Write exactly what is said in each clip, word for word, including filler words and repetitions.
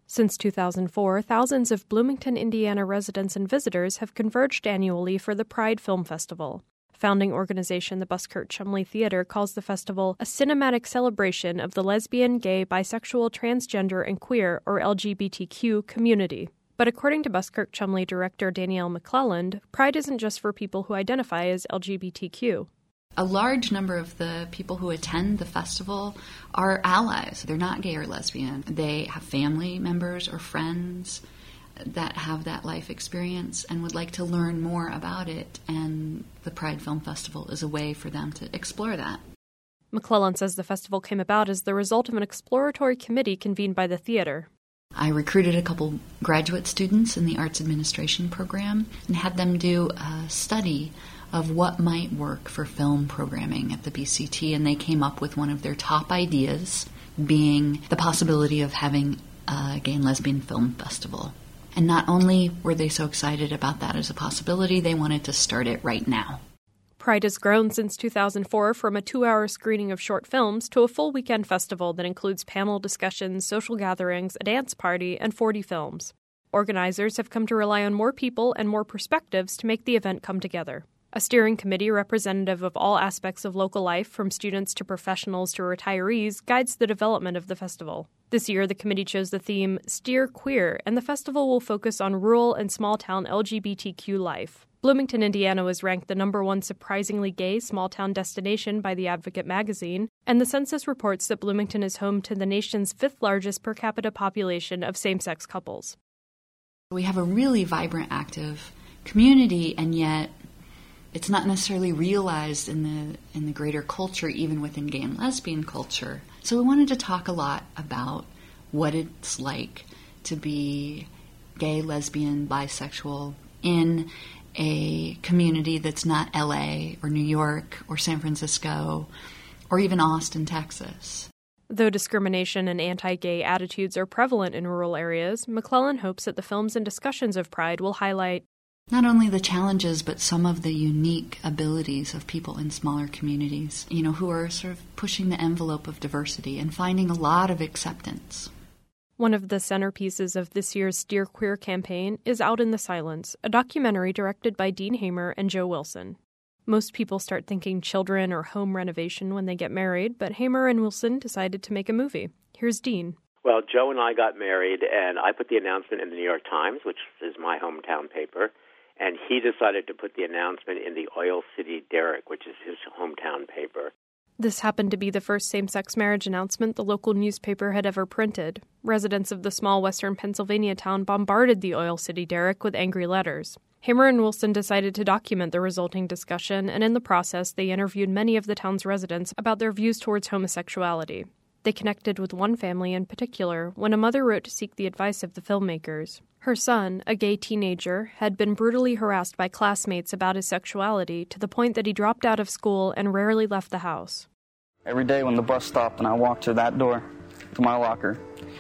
Since two thousand four, thousands of Bloomington, Indiana residents and visitors have converged annually for the Pride Film Festival. Founding organization the Buskirk Chumley Theater calls the festival a cinematic celebration of the lesbian, gay, bisexual, transgender, and queer, or L G B T Q, community. But according to Buskirk Chumley director Danielle McClelland, Pride isn't just for people who identify as L G B T Q. A large number of the people who attend the festival are allies. They're not gay or lesbian. They have family members or friends that have that life experience and would like to learn more about it, and the Pride Film Festival is a way for them to explore that. McClelland says the festival came about as the result of an exploratory committee convened by the theater. I recruited a couple graduate students in the Arts Administration program and had them do a study of what might work for film programming at the B C T, and they came up with one of their top ideas being the possibility of having a gay and lesbian film festival. And not only were they so excited about that as a possibility, they wanted to start it right now. Pride has grown since two thousand four from a two-hour screening of short films to a full weekend festival that includes panel discussions, social gatherings, a dance party, and forty films. Organizers have come to rely on more people and more perspectives to make the event come together. A steering committee representative of all aspects of local life, from students to professionals to retirees, guides the development of the festival. This year, the committee chose the theme Steer Queer, and the festival will focus on rural and small-town L G B T Q life. Bloomington, Indiana was ranked the number one surprisingly gay small-town destination by The Advocate magazine, and the census reports that Bloomington is home to the nation's fifth-largest per capita population of same-sex couples. We have a really vibrant, active community, and yet it's not necessarily realized in the in the greater culture, even within gay and lesbian culture. So we wanted to talk a lot about what it's like to be gay, lesbian, bisexual in a community that's not L A or New York or San Francisco or even Austin, Texas. Though discrimination and anti-gay attitudes are prevalent in rural areas, McClelland hopes that the films and discussions of Pride will highlight not only the challenges, but some of the unique abilities of people in smaller communities, you know, who are sort of pushing the envelope of diversity and finding a lot of acceptance. One of the centerpieces of this year's Steer Queer campaign is Out in the Silence, a documentary directed by Dean Hamer and Joe Wilson. Most people start thinking children or home renovation when they get married, but Hamer and Wilson decided to make a movie. Here's Dean. Well, Joe and I got married, and I put the announcement in the New York Times, which is my hometown paper. And he decided to put the announcement in the Oil City Derrick, which is his hometown paper. This happened to be the first same-sex marriage announcement the local newspaper had ever printed. Residents of the small western Pennsylvania town bombarded the Oil City Derrick with angry letters. Hamer and Wilson decided to document the resulting discussion, and in the process, they interviewed many of the town's residents about their views towards homosexuality. They connected with one family in particular when a mother wrote to seek the advice of the filmmakers. Her son, a gay teenager, had been brutally harassed by classmates about his sexuality to the point that he dropped out of school and rarely left the house. Every day when the bus stopped and I walked to that door, to my locker,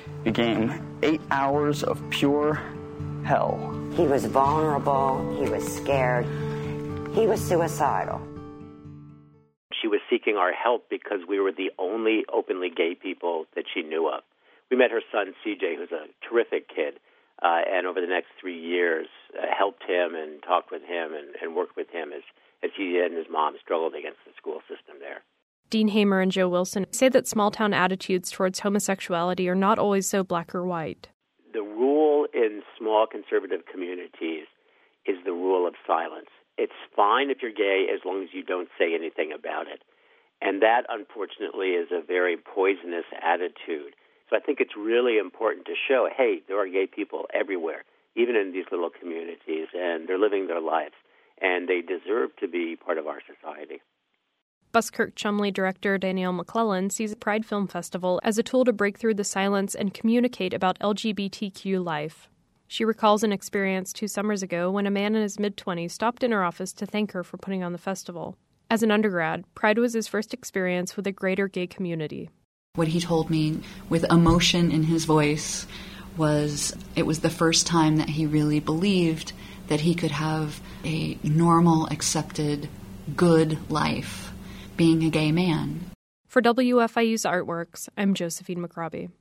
became eight hours of pure hell. He was vulnerable, he was scared, he was suicidal. She was seeking our help because we were the only openly gay people that she knew of. We met her son, C J, who's a terrific kid, uh, and over the next three years uh, helped him and talked with him and, and worked with him as, as he and his mom struggled against the school system there. Dean Hamer and Joe Wilson say that small-town attitudes towards homosexuality are not always so black or white. The rule in small conservative communities is the rule of silence. It's fine if you're gay as long as you don't say anything about it. And that, unfortunately, is a very poisonous attitude. So I think it's really important to show, hey, there are gay people everywhere, even in these little communities, and they're living their lives, and they deserve to be part of our society. Buskirk Chumley director Danielle McClelland sees the Pride Film Festival as a tool to break through the silence and communicate about L G B T Q life. She recalls an experience two summers ago when a man in his mid-twenties stopped in her office to thank her for putting on the festival. As an undergrad, Pride was his first experience with a greater gay community. What he told me with emotion in his voice was it was the first time that he really believed that he could have a normal, accepted, good life being a gay man. For W F I U's Artworks, I'm Josephine McRobbie.